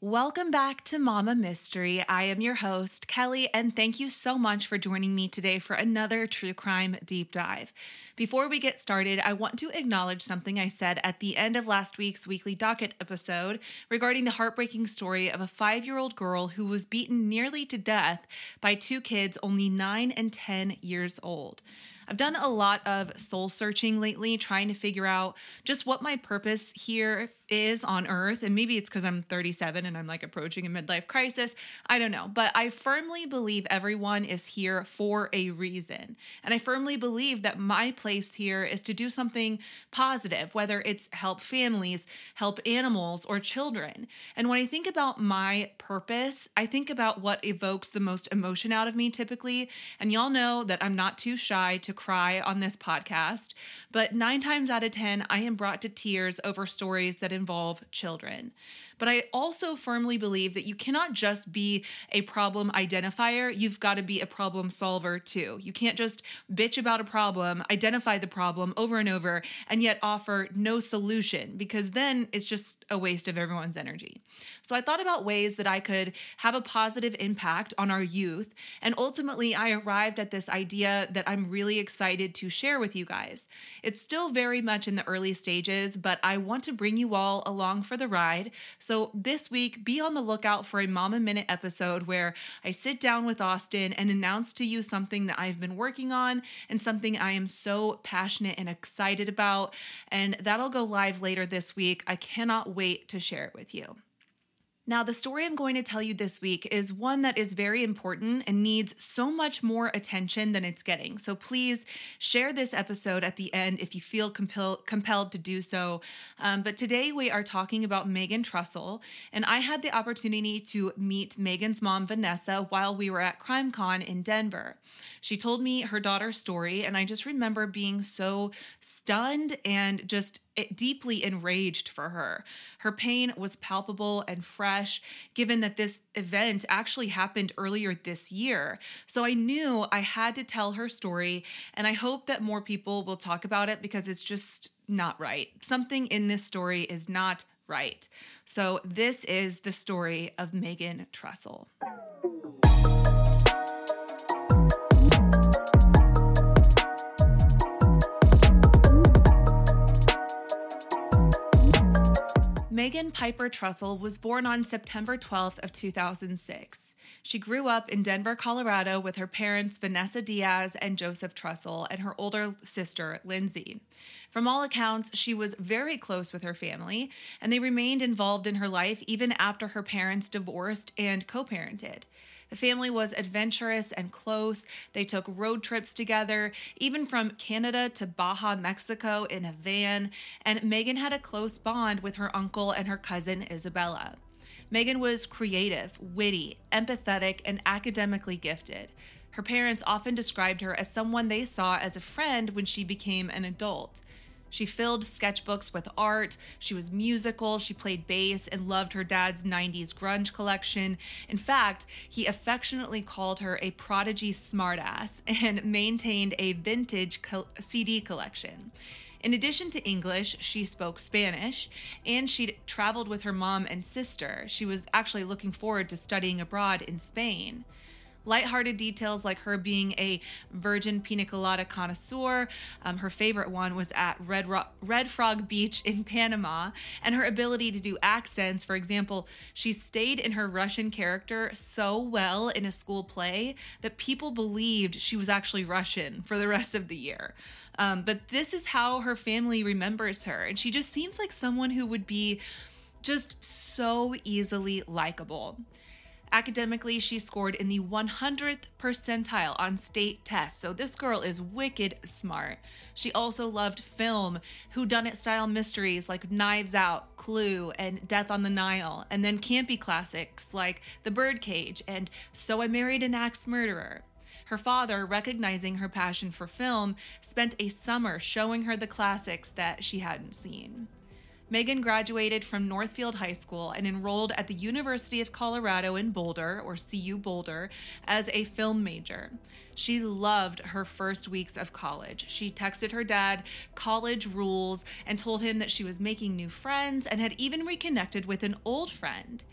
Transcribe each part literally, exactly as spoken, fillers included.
Welcome back to Mama Mystery. I am your host, Kelly, and thank you so much for joining me today for another true crime deep dive. Before we get started, I want to acknowledge something I said at the end of last week's weekly docket episode regarding the heartbreaking story of a five-year-old girl who was beaten nearly to death by two kids only nine and ten years old. I've done a lot of soul searching lately, trying to figure out just what my purpose here is on earth. And maybe it's because I'm thirty-seven and I'm like approaching a midlife crisis. I don't know. But I firmly believe everyone is here for a reason. And I firmly believe that my place here is to do something positive, whether it's help families, help animals, or children. And when I think about my purpose, I think about what evokes the most emotion out of me typically. And y'all know that I'm not too shy to cry on this podcast, but nine times out of ten, I am brought to tears over stories that involve children. But I also firmly believe that you cannot just be a problem identifier, you've got to be a problem solver too. You can't just bitch about a problem, identify the problem over and over, and yet offer no solution, because then it's just a waste of everyone's energy. So I thought about ways that I could have a positive impact on our youth, and ultimately I arrived at this idea that I'm really excited to share with you guys. It's still very much in the early stages, but I want to bring you all along for the ride. So this week, be on the lookout for a Mama Minute episode where I sit down with Austin and announce to you something that I've been working on and something I am so passionate and excited about. And that'll go live later this week. I cannot wait to share it with you. Now, the story I'm going to tell you this week is one that is very important and needs so much more attention than it's getting. So please share this episode at the end if you feel compel- compelled to do so. Um, but today we are talking about Megan Trussell, and I had the opportunity to meet Megan's mom, Vanessa, while we were at CrimeCon in Denver. She told me her daughter's story, and I just remember being so stunned and just It deeply enraged for her. Her pain was palpable and fresh, given that this event actually happened earlier this year. So I knew I had to tell her story, and I hope that more people will talk about it because it's just not right. Something in this story is not right. So this is the story of Megan Trussell. Megan Piper Trussell was born on September twelfth of two thousand six. She grew up in Denver, Colorado with her parents Vanessa Diaz and Joseph Trussell and her older sister Lindsay. From all accounts, she was very close with her family, and they remained involved in her life even after her parents divorced and co-parented. The family was adventurous and close. They took road trips together, even from Canada to Baja, Mexico in a van, and Megan had a close bond with her uncle and her cousin Isabella. Megan was creative, witty, empathetic, and academically gifted. Her parents often described her as someone they saw as a friend when she became an adult. She filled sketchbooks with art, she was musical, she played bass, and loved her dad's nineties grunge collection. In fact, he affectionately called her a prodigy smartass and maintained a vintage co- C D collection. In addition to English, she spoke Spanish, and she'd traveled with her mom and sister. She was actually looking forward to studying abroad in Spain. Lighthearted details like her being a virgin pina colada connoisseur, um, her favorite one was at Red, Ro- Red Frog Beach in Panama, and her ability to do accents. For example, she stayed in her Russian character so well in a school play that people believed she was actually Russian for the rest of the year. Um, but this is how her family remembers her, and she just seems like someone who would be just so easily likable. Academically, she scored in the one hundredth percentile on state tests, so this girl is wicked smart. She also loved film, whodunit-style mysteries like Knives Out, Clue, and Death on the Nile, and then campy classics like The Birdcage and So I Married an Axe Murderer. Her father, recognizing her passion for film, spent a summer showing her the classics that she hadn't seen. Megan graduated from Northfield High School and enrolled at the University of Colorado in Boulder, or C U Boulder, as a film major. She loved her first weeks of college. She texted her dad college rules and told him that she was making new friends and had even reconnected with an old friend.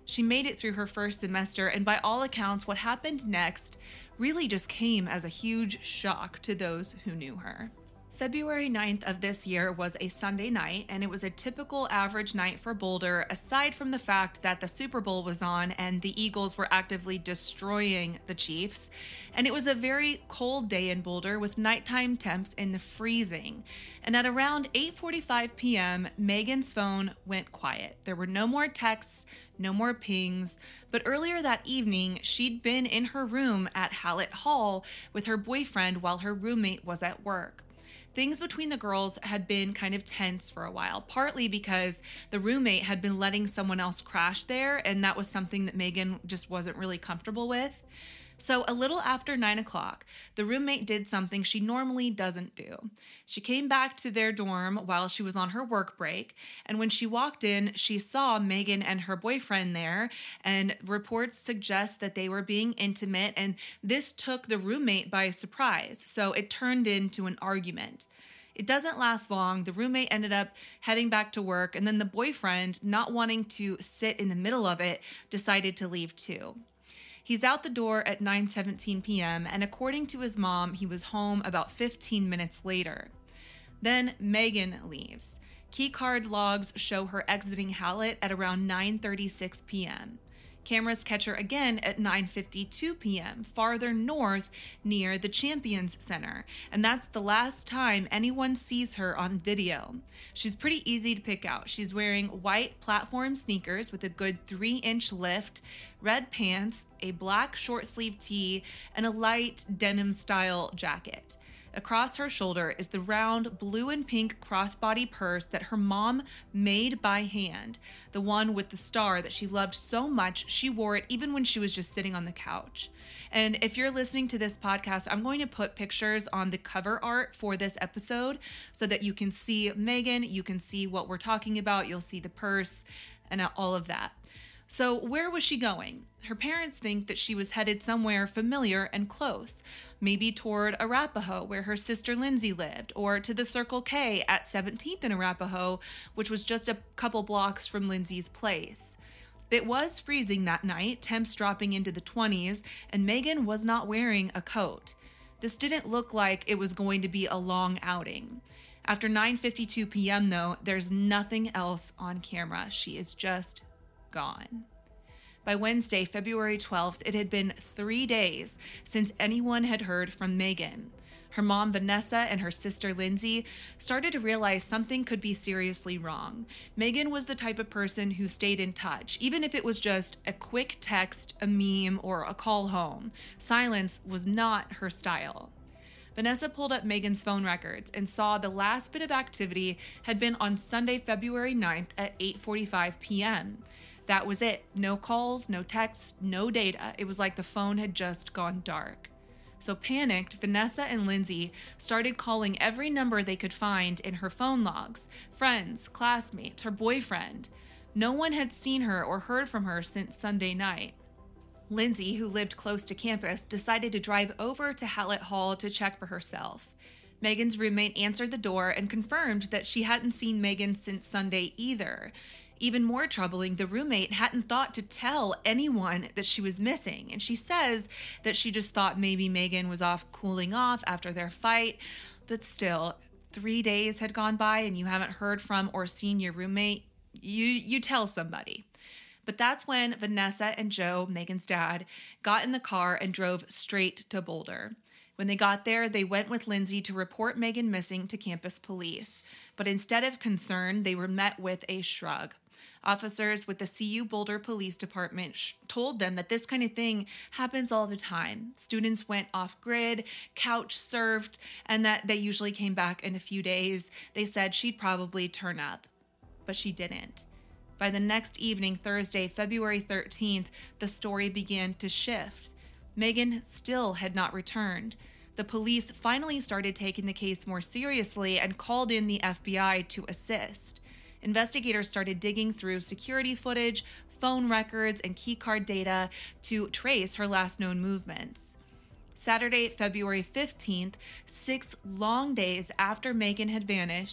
She made it through her first semester, and by all accounts, what happened next really just came as a huge shock to those who knew her. February ninth of this year was a Sunday night, and it was a typical average night for Boulder, aside from the fact that the Super Bowl was on and the Eagles were actively destroying the Chiefs. And it was a very cold day in Boulder with nighttime temps in the freezing. And at around eight forty-five p.m., Megan's phone went quiet. There were no more texts, no more pings, but earlier that evening, she'd been in her room at Hallett Hall with her boyfriend while her roommate was at work. Things between the girls had been kind of tense for a while, partly because the roommate had been letting someone else crash there, and that was something that Megan just wasn't really comfortable with. So a little after nine o'clock, the roommate did something she normally doesn't do. She came back to their dorm while she was on her work break, and when she walked in, she saw Megan and her boyfriend there, and reports suggest that they were being intimate, and this took the roommate by surprise, so it turned into an argument. It doesn't last long. The roommate ended up heading back to work, and then the boyfriend, not wanting to sit in the middle of it, decided to leave too. He's out the door at nine seventeen p.m., and according to his mom, he was home about fifteen minutes later. Then Megan leaves. Keycard logs show her exiting Hallett at around nine thirty-six p.m. Cameras catch her again at nine fifty-two p.m., farther north near the Champions Center, and that's the last time anyone sees her on video. She's pretty easy to pick out. She's wearing white platform sneakers with a good three-inch lift, red pants, a black short-sleeve tee, and a light denim-style jacket. Across her shoulder is the round blue and pink crossbody purse that her mom made by hand, the one with the star that she loved so much she wore it even when she was just sitting on the couch. And if you're listening to this podcast, I'm going to put pictures on the cover art for this episode so that you can see Megan, you can see what we're talking about, you'll see the purse and all of that. So where was she going? Her parents think that she was headed somewhere familiar and close, maybe toward Arapahoe, where her sister Lindsay lived, or to the Circle K at seventeenth and Arapahoe, which was just a couple blocks from Lindsay's place. It was freezing that night, temps dropping into the twenties, and Megan was not wearing a coat. This didn't look like it was going to be a long outing. After nine fifty-two p.m. though, there's nothing else on camera. She is just gone. By Wednesday, February twelfth, it had been three days since anyone had heard from Megan. Her mom, Vanessa, and her sister, Lindsay, started to realize something could be seriously wrong. Megan was the type of person who stayed in touch, even if it was just a quick text, a meme, or a call home. Silence was not her style. Vanessa pulled up Megan's phone records and saw the last bit of activity had been on Sunday, February ninth at eight forty-five p.m. That was it. No calls, no texts, no data. It was like the phone had just gone dark. So panicked, Vanessa and Lindsay started calling every number they could find in her phone logs, friends, classmates, her boyfriend. No one had seen her or heard from her since Sunday night. Lindsay, who lived close to campus, decided to drive over to Hallett Hall to check for herself. Megan's roommate answered the door and confirmed that she hadn't seen Megan since Sunday either. Even more troubling, the roommate hadn't thought to tell anyone that she was missing, and she says that she just thought maybe Megan was off cooling off after their fight, but still, three days had gone by and you haven't heard from or seen your roommate, you you tell somebody. But that's when Vanessa and Joe, Megan's dad, got in the car and drove straight to Boulder. When they got there, they went with Lindsay to report Megan missing to campus police. But instead of concern, they were met with a shrug. Officers with the C U Boulder Police Department sh- told them that this kind of thing happens all the time. Students went off-grid, couch surfed, and that they usually came back in a few days. They said she'd probably turn up, but she didn't. By the next evening, Thursday, February thirteenth, the story began to shift. Megan still had not returned. The police finally started taking the case more seriously and called in the F B I to assist. Investigators started digging through security footage, phone records, and keycard data to trace her last known movements. Saturday, February fifteenth, six long days after Megan had vanished,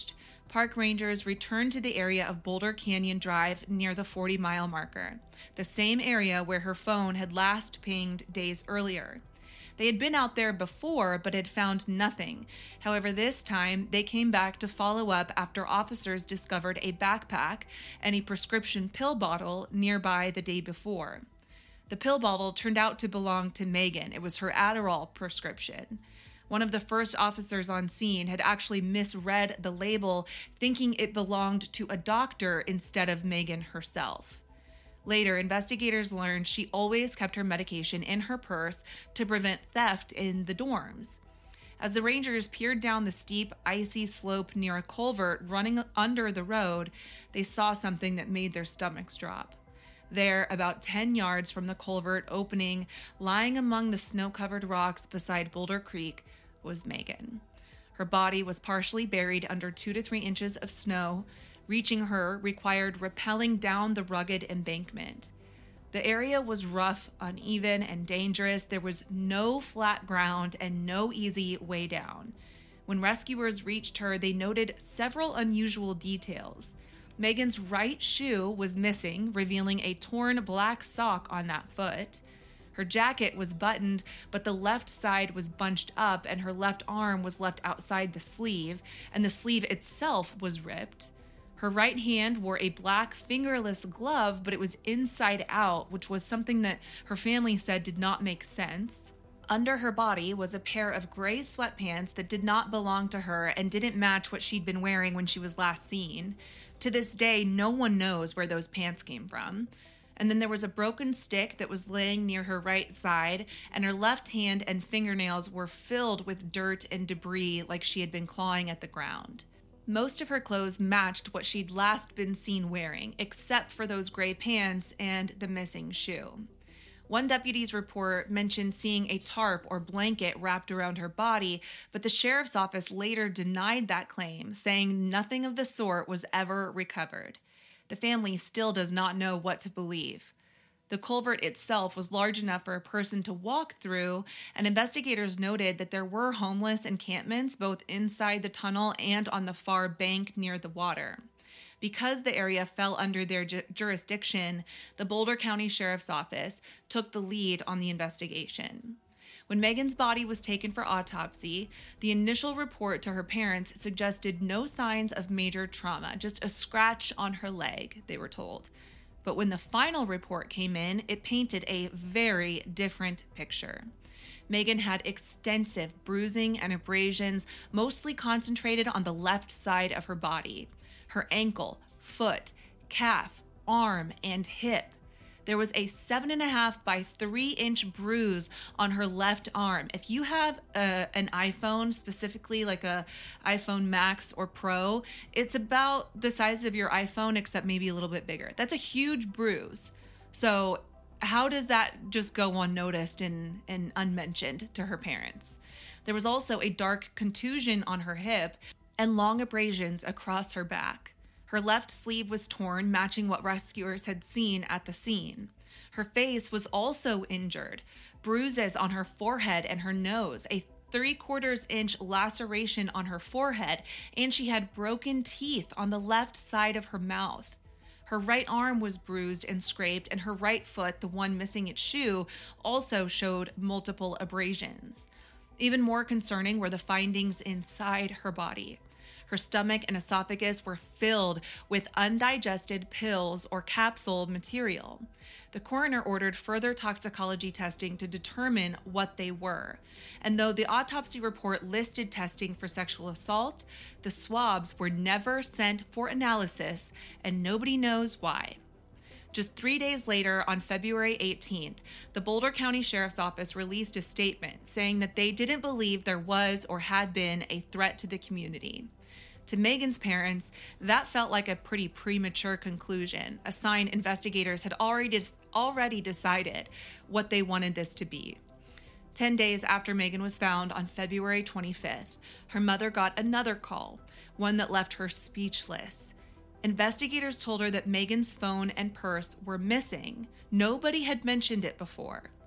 park rangers returned to the area of Boulder Canyon Drive near the forty-mile marker, the same area where her phone had last pinged days earlier. They had been out there before, but had found nothing. However, this time, they came back to follow up after officers discovered a backpack and a prescription pill bottle nearby the day before. The pill bottle turned out to belong to Megan. It was her Adderall prescription. One of the first officers on scene had actually misread the label, thinking it belonged to a doctor instead of Megan herself. Later, investigators learned she always kept her medication in her purse to prevent theft in the dorms. As the rangers peered down the steep, icy slope near a culvert running under the road, they saw something that made their stomachs drop. There, about ten yards from the culvert opening, lying among the snow-covered rocks beside Boulder Creek, was Megan. Her body was partially buried under two to three inches of snow. Reaching her required rappelling down the rugged embankment. The area was rough, uneven, and dangerous. There was no flat ground and no easy way down. When rescuers reached her, they noted several unusual details. Megan's right shoe was missing, revealing a torn black sock on that foot. Her jacket was buttoned, but the left side was bunched up, and her left arm was left outside the sleeve, and the sleeve itself was ripped. Her right hand wore a black fingerless glove, but it was inside out, which was something that her family said did not make sense. Under her body was a pair of gray sweatpants that did not belong to her and didn't match what she'd been wearing when she was last seen. To this day, no one knows where those pants came from. And then there was a broken stick that was laying near her right side, and her left hand and fingernails were filled with dirt and debris like she had been clawing at the ground. Most of her clothes matched what she'd last been seen wearing, except for those gray pants and the missing shoe. One deputy's report mentioned seeing a tarp or blanket wrapped around her body, but the sheriff's office later denied that claim, saying nothing of the sort was ever recovered. The family still does not know what to believe. The culvert itself was large enough for a person to walk through, and investigators noted that there were homeless encampments both inside the tunnel and on the far bank near the water. Because the area fell under their ju- jurisdiction, the Boulder County Sheriff's Office took the lead on the investigation. When Megan's body was taken for autopsy, the initial report to her parents suggested no signs of major trauma, just a scratch on her leg, they were told. But when the final report came in, it painted a very different picture. Megan had extensive bruising and abrasions, mostly concentrated on the left side of her body. Her ankle, foot, calf, arm, and hip. There was a seven and a half by three inch bruise on her left arm. If you have a, an iPhone, specifically like a iPhone Max or Pro, it's about the size of your iPhone, except maybe a little bit bigger. That's a huge bruise. So how does that just go unnoticed and, and unmentioned to her parents? There was also a dark contusion on her hip and long abrasions across her back. Her left sleeve was torn, matching what rescuers had seen at the scene. Her face was also injured, bruises on her forehead and her nose, a three-quarters inch laceration on her forehead, and she had broken teeth on the left side of her mouth. Her right arm was bruised and scraped, and her right foot, the one missing its shoe, also showed multiple abrasions. Even more concerning were the findings inside her body. Her stomach and esophagus were filled with undigested pills or capsule material. The coroner ordered further toxicology testing to determine what they were. And though the autopsy report listed testing for sexual assault, the swabs were never sent for analysis, and nobody knows why. Just three days later, on February eighteenth, the Boulder County Sheriff's Office released a statement saying that they didn't believe there was or had been a threat to the community. To Megan's parents, that felt like a pretty premature conclusion, a sign investigators had already, already decided what they wanted this to be. Ten days after Megan was found on February twenty-fifth, her mother got another call, one that left her speechless. Investigators told her that Megan's phone and purse were missing. Nobody had mentioned it before.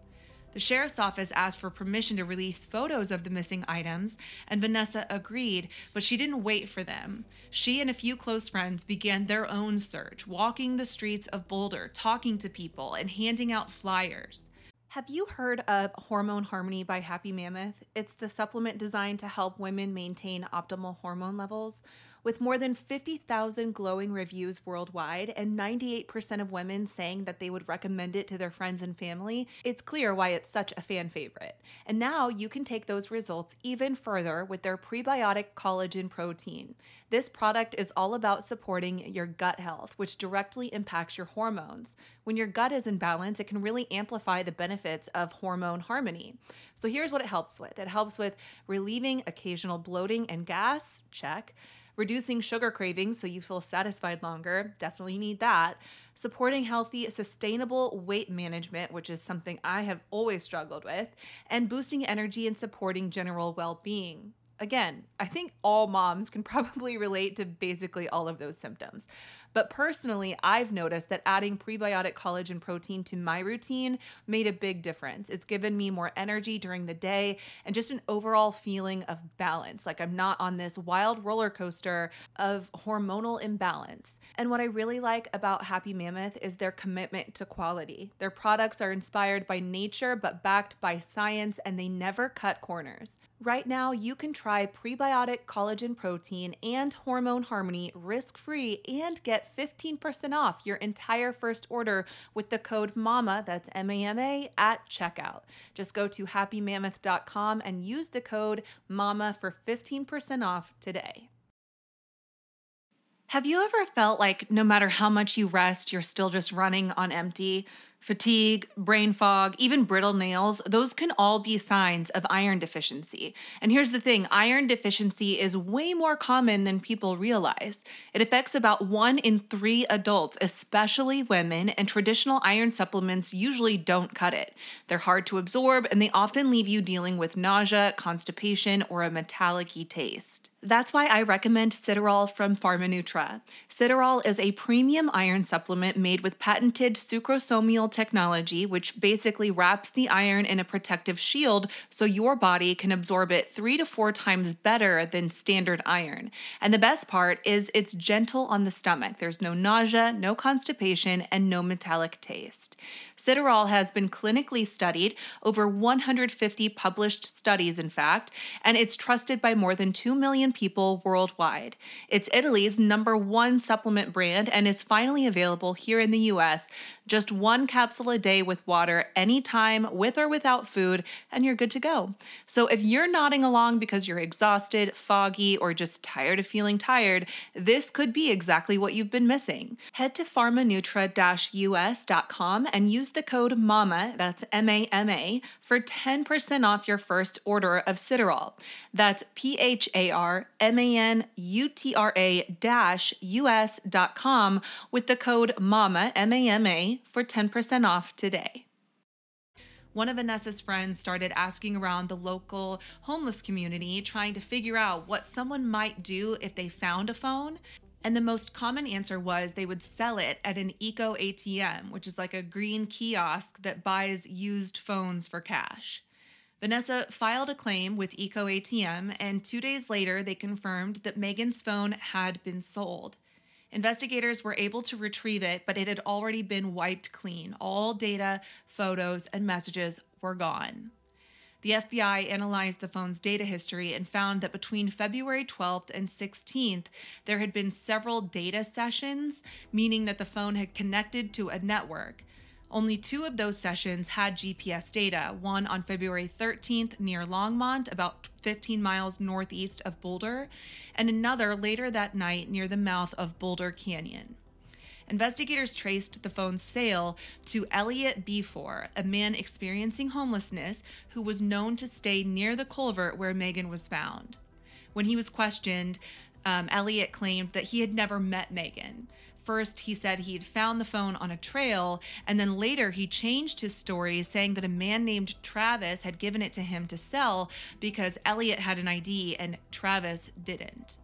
The sheriff's office asked for permission to release photos of the missing items, and Vanessa agreed, but she didn't wait for them. She and a few close friends began their own search, walking the streets of Boulder, talking to people, and handing out flyers. Have you heard of Hormone Harmony by Happy Mammoth? It's the supplement designed to help women maintain optimal hormone levels. With more than fifty thousand glowing reviews worldwide and ninety-eight percent of women saying that they would recommend it to their friends and family, it's clear why it's such a fan favorite. And now you can take those results even further with their prebiotic collagen protein. This product is all about supporting your gut health, which directly impacts your hormones. When your gut is in balance, it can really amplify the benefits of hormone harmony. So here's what it helps with. It helps with relieving occasional bloating and gas, check. Reducing sugar cravings so you feel satisfied longer, definitely need that. Supporting healthy, sustainable weight management, which is something I have always struggled with. And boosting energy and supporting general well-being. Again, I think all moms can probably relate to basically all of those symptoms. But personally, I've noticed that adding prebiotic collagen protein to my routine made a big difference. It's given me more energy during the day and just an overall feeling of balance. Like I'm not on this wild roller coaster of hormonal imbalance. And what I really like about Happy Mammoth is their commitment to quality. Their products are inspired by nature but backed by science, and they never cut corners. Right now, you can try prebiotic collagen protein and Hormone Harmony risk-free and get fifteen percent off your entire first order with the code MAMA, that's M A M A, at checkout. Just go to happy mammoth dot com and use the code MAMA for fifteen percent off today. Have you ever felt like no matter how much you rest, you're still just running on empty? Fatigue, brain fog, even brittle nails, those can all be signs of iron deficiency. And here's the thing, iron deficiency is way more common than people realize. It affects about one in three adults, especially women, and traditional iron supplements usually don't cut it. They're hard to absorb, and they often leave you dealing with nausea, constipation, or a metallic-y taste. That's why I recommend Citarol from PharmaNutra. Citarol is a premium iron supplement made with patented sucrosomial technology, which basically wraps the iron in a protective shield so your body can absorb it three to four times better than standard iron. And the best part is it's gentle on the stomach. There's no nausea, no constipation, and no metallic taste. Citarol has been clinically studied, over one hundred fifty published studies in fact, and it's trusted by more than two million people worldwide. It's Italy's number one supplement brand and is finally available here in the U S. Just one capsule a day with water anytime, with or without food, and you're good to go. So if you're nodding along because you're exhausted, foggy, or just tired of feeling tired, this could be exactly what you've been missing. Head to pharmanutra dash U S dot com and use the code MAMA, that's M A M A, for ten percent off your first order of Citarol. That's P H A R M A N U T R A dash U S dot com with the code MAMA, M A M A, for ten percent off today. One of Vanessa's friends started asking around the local homeless community, trying to figure out what someone might do if they found a phone. And the most common answer was they would sell it at an eco A T M, which is like a green kiosk that buys used phones for cash. Vanessa filed a claim with Eco A T M, and two days later, they confirmed that Megan's phone had been sold. Investigators were able to retrieve it, but it had already been wiped clean. All data, photos, and messages were gone. The F B I analyzed the phone's data history and found that between February twelfth and sixteenth, there had been several data sessions, meaning that the phone had connected to a network. Only two of those sessions had G P S data, one on February thirteenth near Longmont, about fifteen miles northeast of Boulder, and another later that night near the mouth of Boulder Canyon. Investigators traced the phone's sale to Elliot Befor, a man experiencing homelessness who was known to stay near the culvert where Megan was found. When he was questioned, um, Elliot claimed that he had never met Megan. First, he said he had found the phone on a trail, and then later he changed his story, saying that a man named Travis had given it to him to sell because Elliot had an I D and Travis didn't.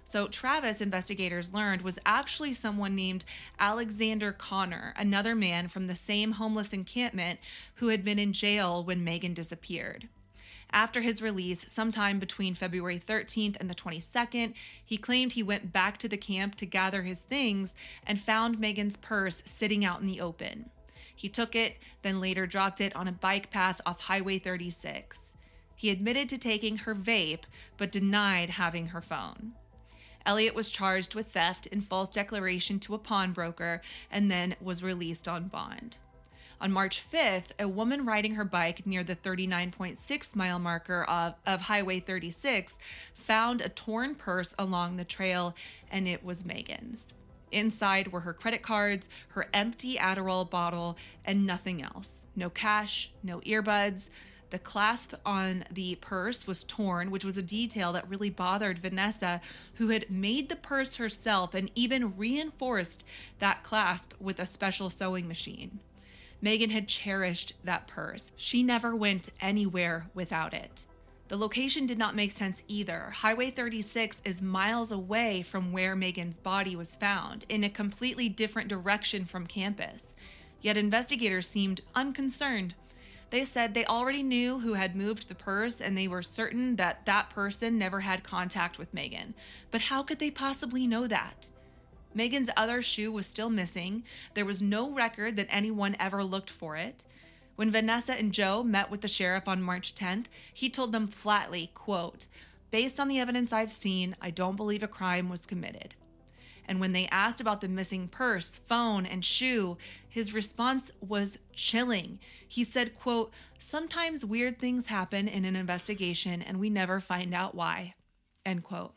So Travis, investigators learned, was actually someone named Alexander Connor, another man from the same homeless encampment who had been in jail when Megan disappeared. After his release, sometime between February thirteenth and the twenty-second, he claimed he went back to the camp to gather his things and found Megan's purse sitting out in the open. He took it, then later dropped it on a bike path off Highway thirty-six. He admitted to taking her vape, but denied having her phone. Elliott was charged with theft and false declaration to a pawnbroker and then was released on bond. On March fifth, a woman riding her bike near the thirty-nine point six mile marker of, of Highway thirty-six found a torn purse along the trail, and it was Megan's. Inside were her credit cards, her empty Adderall bottle, and nothing else. No cash, no earbuds. The clasp on the purse was torn, which was a detail that really bothered Vanessa, who had made the purse herself and even reinforced that clasp with a special sewing machine. Megan had cherished that purse. She never went anywhere without it. The location did not make sense either. Highway thirty-six is miles away from where Megan's body was found, in a completely different direction from campus. Yet investigators seemed unconcerned. They said they already knew who had moved the purse, and they were certain that that person never had contact with Megan. But how could they possibly know that? Megan's other shoe was still missing. There was no record that anyone ever looked for it. When Vanessa and Joe met with the sheriff on March tenth, he told them flatly, quote, "Based on the evidence I've seen, I don't believe a crime was committed." And when they asked about the missing purse, phone, and shoe, his response was chilling. He said, quote, "Sometimes weird things happen in an investigation and we never find out why," end quote.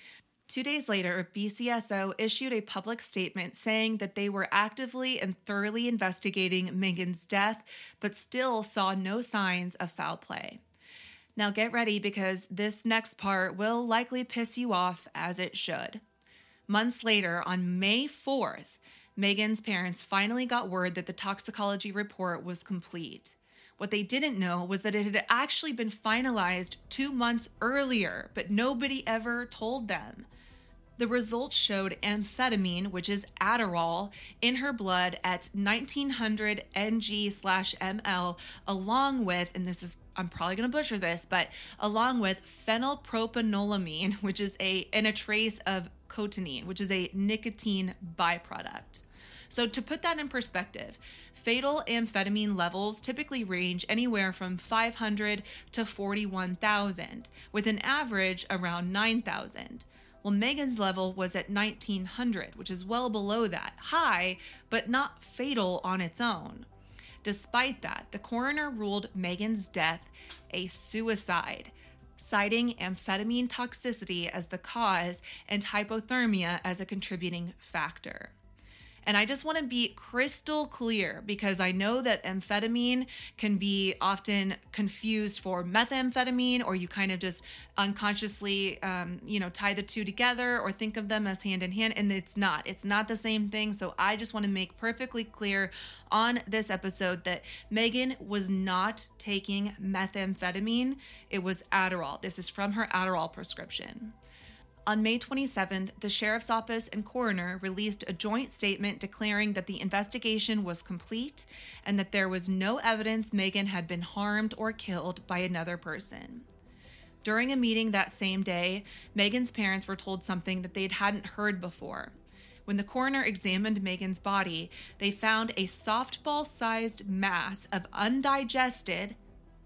Two days later, B C S O issued a public statement saying that they were actively and thoroughly investigating Megan's death, but still saw no signs of foul play. Now get ready, because this next part will likely piss you off, as it should. Months later, on May fourth, Megan's parents finally got word that the toxicology report was complete. What they didn't know was that it had actually been finalized two months earlier, but nobody ever told them. The results showed amphetamine, which is Adderall, in her blood at nineteen hundred N G slash M L, along with, and this is, I'm probably going to butcher this, but along with phenylpropanolamine, which is a, and a trace of cotinine, which is a nicotine byproduct. So to put that in perspective, fatal amphetamine levels typically range anywhere from five hundred to forty-one thousand, with an average around nine thousand. Well, Megan's level was at nineteen hundred, which is well below that. High, but not fatal on its own. Despite that, the coroner ruled Megan's death a suicide, citing amphetamine toxicity as the cause and hypothermia as a contributing factor. And I just want to be crystal clear, because I know that amphetamine can be often confused for methamphetamine, or you kind of just unconsciously, um, you know, tie the two together or think of them as hand in hand, and it's not. It's not the same thing. So I just want to make perfectly clear on this episode that Megan was not taking methamphetamine. It was Adderall. This is from her Adderall prescription. On May twenty-seventh, the sheriff's office and coroner released a joint statement declaring that the investigation was complete and that there was no evidence Megan had been harmed or killed by another person. During a meeting that same day, Megan's parents were told something that they hadn't heard before. When the coroner examined Megan's body, they found a softball-sized mass of undigested,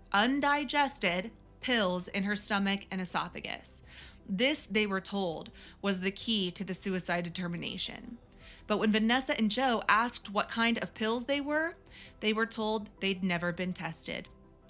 undigested pills in her stomach and esophagus. This, they were told, was the key to the suicide determination. But when Vanessa and Joe asked what kind of pills they were, they were told they'd never been tested.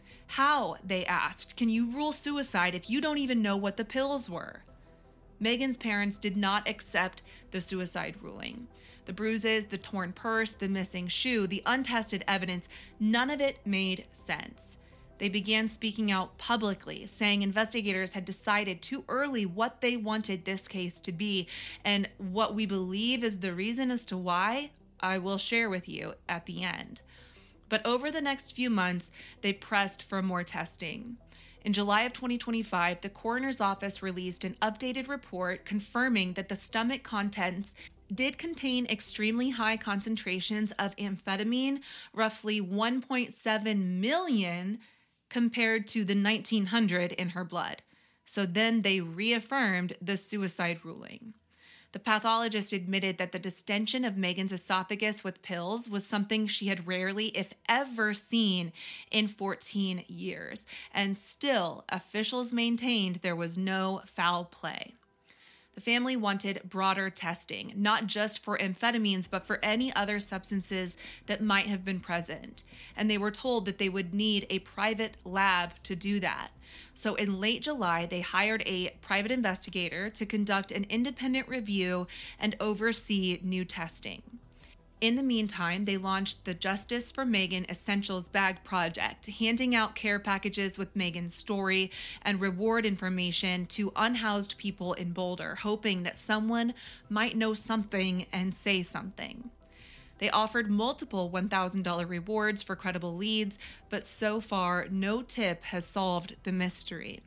How, they asked, can you rule suicide if you don't even know what the pills were? Megan's parents did not accept the suicide ruling. The bruises, the torn purse, the missing shoe, the untested evidence, none of it made sense. They began speaking out publicly, saying investigators had decided too early what they wanted this case to be, and what we believe is the reason as to why, I will share with you at the end. But over the next few months, they pressed for more testing. In July of twenty twenty-five, the coroner's office released an updated report confirming that the stomach contents did contain extremely high concentrations of amphetamine, roughly one point seven million compared to the nineteen hundred in her blood. So then they reaffirmed the suicide ruling. The pathologist admitted that the distension of Megan's esophagus with pills was something she had rarely, if ever, seen in fourteen years, and still officials maintained there was no foul play. The family wanted broader testing, not just for amphetamines, but for any other substances that might have been present. And they were told that they would need a private lab to do that. So in late July, they hired a private investigator to conduct an independent review and oversee new testing. In the meantime, they launched the Justice for Megan Essentials Bag Project, handing out care packages with Megan's story and reward information to unhoused people in Boulder, hoping that someone might know something and say something. They offered multiple one thousand dollars rewards for credible leads, but so far, no tip has solved the mystery.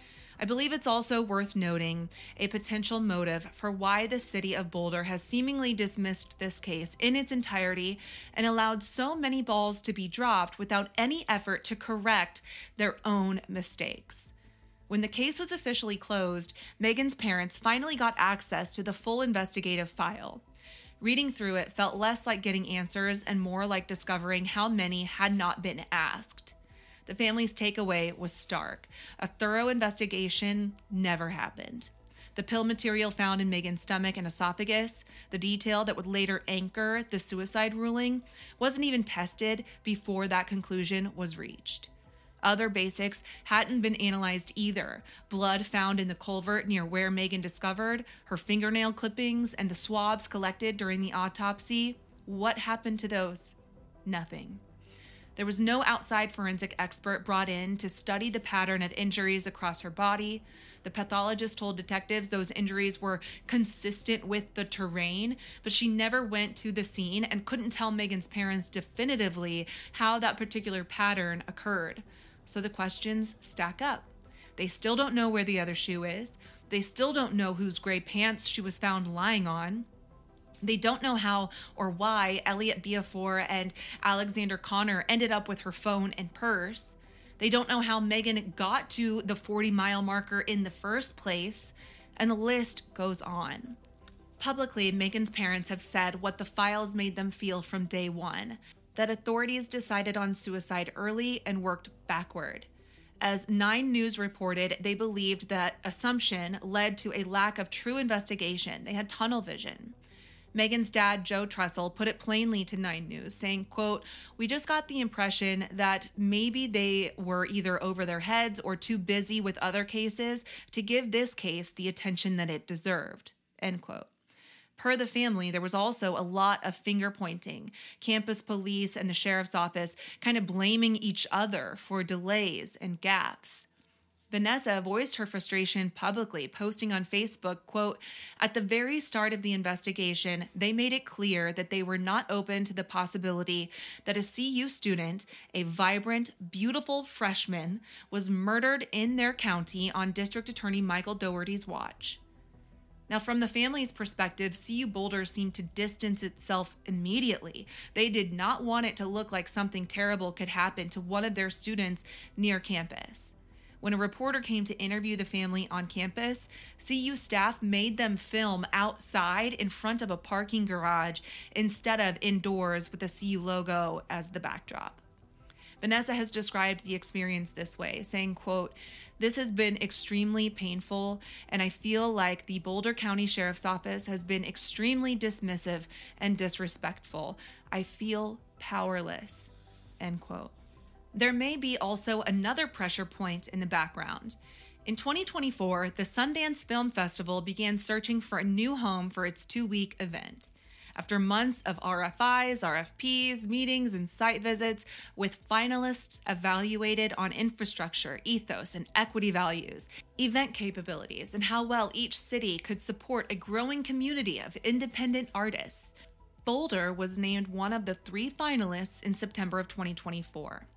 I believe it's also worth noting a potential motive for why the city of Boulder has seemingly dismissed this case in its entirety and allowed so many balls to be dropped without any effort to correct their own mistakes. When the case was officially closed, Megan's parents finally got access to the full investigative file. Reading through it felt less like getting answers and more like discovering how many had not been asked. The family's takeaway was stark. A thorough investigation never happened. The pill material found in Megan's stomach and esophagus, the detail that would later anchor the suicide ruling, wasn't even tested before that conclusion was reached. Other basics hadn't been analyzed either. Blood found in the culvert near where Megan discovered, her fingernail clippings, and the swabs collected during the autopsy. What happened to those? Nothing. There was no outside forensic expert brought in to study the pattern of injuries across her body. The pathologist told detectives those injuries were consistent with the terrain, but she never went to the scene and couldn't tell Megan's parents definitively how that particular pattern occurred. So the questions stack up. They still don't know where the other shoe is. They still don't know whose gray pants she was found lying on. They don't know how or why Elliot Beafor and Alexander Connor ended up with her phone and purse. They don't know how Megan got to the forty-mile marker in the first place, and the list goes on. Publicly, Megan's parents have said what the files made them feel from day one, that authorities decided on suicide early and worked backward. As Nine News reported, they believed that assumption led to a lack of true investigation. They had tunnel vision. Megan's dad, Joe Trussell, put it plainly to Nine News, saying, quote, "We just got the impression that maybe they were either over their heads or too busy with other cases to give this case the attention that it deserved," end quote. Per the family, there was also a lot of finger pointing, campus police and the sheriff's office kind of blaming each other for delays and gaps. Vanessa voiced her frustration publicly, posting on Facebook, quote, "At the very start of the investigation, they made it clear that they were not open to the possibility that a C U student, a vibrant, beautiful freshman, was murdered in their county on District Attorney Michael Dougherty's watch." Now, from the family's perspective, C U Boulder seemed to distance itself immediately. They did not want it to look like something terrible could happen to one of their students near campus. When a reporter came to interview the family on campus, C U staff made them film outside in front of a parking garage instead of indoors with the C U logo as the backdrop. Vanessa has described the experience this way, saying, quote, "This has been extremely painful, and I feel like the Boulder County Sheriff's Office has been extremely dismissive and disrespectful. I feel powerless," end quote. There may be also another pressure point in the background. In twenty twenty-four, the Sundance Film Festival began searching for a new home for its two-week event. After months of R F Is, R F Ps, meetings, and site visits, with finalists evaluated on infrastructure, ethos, and equity values, event capabilities, and how well each city could support a growing community of independent artists, Boulder was named one of the three finalists in September of twenty twenty-four.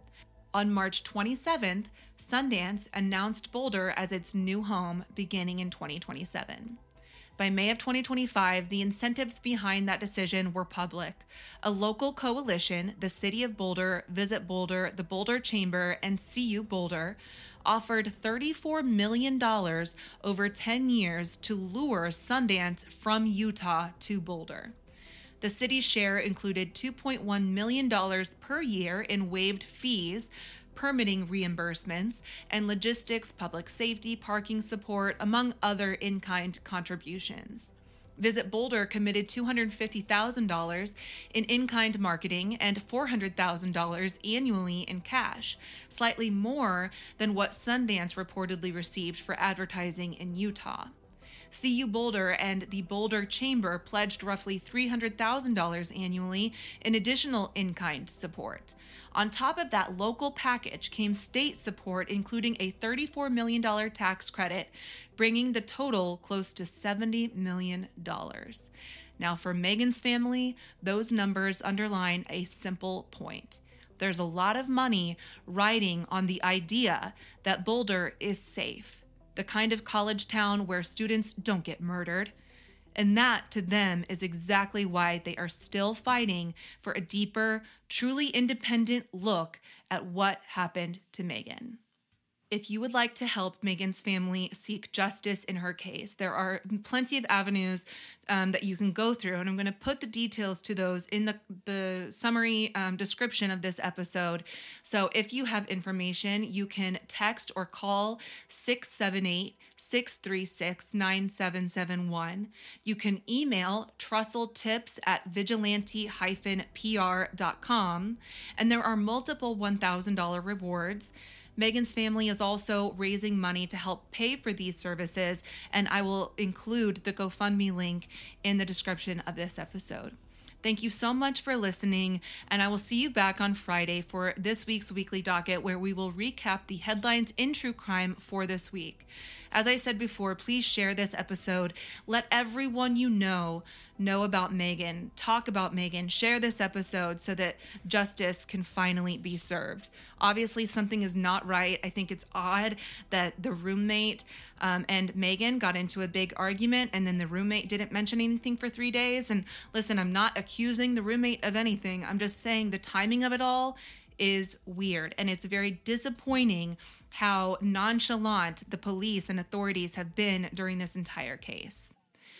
On March twenty-seventh, Sundance announced Boulder as its new home beginning in twenty twenty-seven. By May of twenty twenty-five, the incentives behind that decision were public. A local coalition, the City of Boulder, Visit Boulder, the Boulder Chamber, and See You Boulder, offered thirty-four million dollars over ten years to lure Sundance from Utah to Boulder. The city's share included two point one million dollars per year in waived fees, permitting reimbursements, and logistics, public safety, parking support, among other in-kind contributions. Visit Boulder committed two hundred fifty thousand dollars in in-kind marketing and four hundred thousand dollars annually in cash, slightly more than what Sundance reportedly received for advertising in Utah. See You Boulder and the Boulder Chamber pledged roughly three hundred thousand dollars annually in additional in-kind support. On top of that local package came state support, including a thirty-four million dollars tax credit, bringing the total close to seventy million dollars. Now, for Megan's family, those numbers underline a simple point. There's a lot of money riding on the idea that Boulder is safe, the kind of college town where students don't get murdered. And that, to them, is exactly why they are still fighting for a deeper, truly independent look at what happened to Megan. If you would like to help Megan's family seek justice in her case, there are plenty of avenues um, that you can go through, and I'm going to put the details to those in the, the summary um, description of this episode. So if you have information, you can text or call six seven eight, six three six, nine seven seven one. You can email trusseltips at vigilante dash p r dot com, and there are multiple one thousand dollars rewards. Megan's family is also raising money to help pay for these services, and I will include the GoFundMe link in the description of this episode. Thank you so much for listening, and I will see you back on Friday for this week's Weekly Docket, where we will recap the headlines in true crime for this week. As I said before, please share this episode. Let everyone you know know about Megan. Talk about Megan. Share this episode so that justice can finally be served. Obviously, something is not right. I think it's odd that the roommate um, and Megan got into a big argument, and then the roommate didn't mention anything for three days. And listen, I'm not accusing the roommate of anything. I'm just saying the timing of it all is weird, and it's very disappointing how nonchalant the police and authorities have been during this entire case.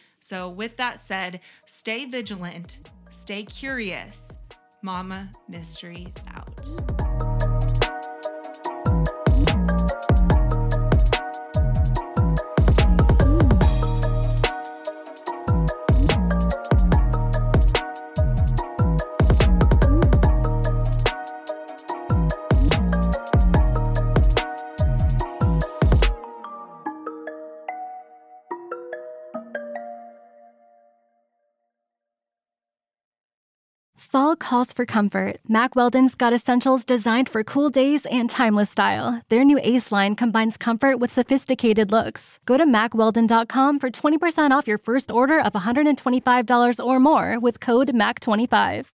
So with that said, stay vigilant, stay curious. Mama Mystery out. Fall calls for comfort. Mack Weldon's got essentials designed for cool days and timeless style. Their new Ace line combines comfort with sophisticated looks. Go to mack weldon dot com for twenty percent off your first order of one hundred twenty-five dollars or more with code M A C twenty-five.